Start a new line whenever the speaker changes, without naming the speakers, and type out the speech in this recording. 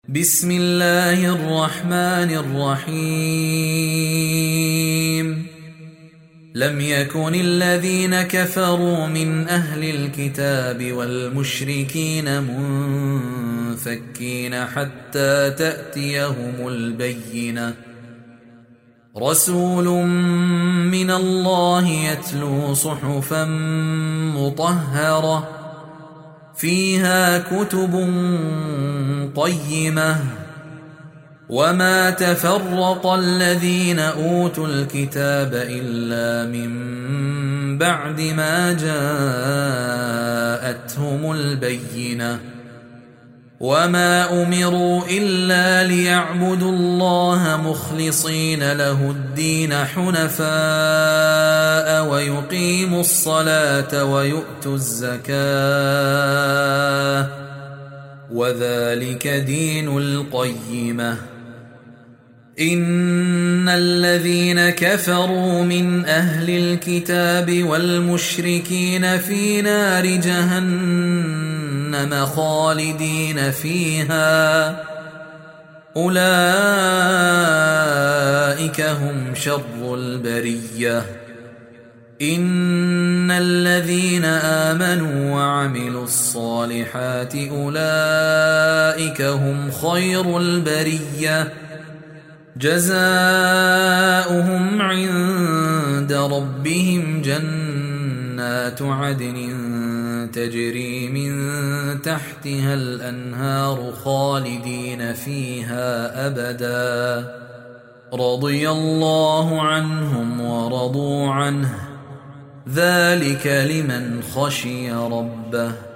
بسم الله الرحمن الرحيم لم يكن الذين كفروا من أهل الكتاب والمشركين منفكين حتى تأتيهم البينة رسول من الله يتلو صحفا مطهرة فيها كتب قيمة وما تفرق الذين أوتوا الكتاب إلا من بعد ما جاءتهم البينة وما أمروا إلا ليعبدوا الله مخلصين له الدين حنفاء ويقيموا الصلاة ويؤتوا الزكاة وذلك دين القيمة إن الذين كفروا من أهل الكتاب والمشركين في نار جهنم خالدين فيها أولئك هم شر البرية إن الذين آمنوا وعملوا الصالحات أولئك هم خير البرية جزاؤهم عند ربهم جنات عدن تجري من تحتها الأنهار خالدين فيها أبدا رضي الله عنهم ورضوا عنه ذلك لمن خشي ربه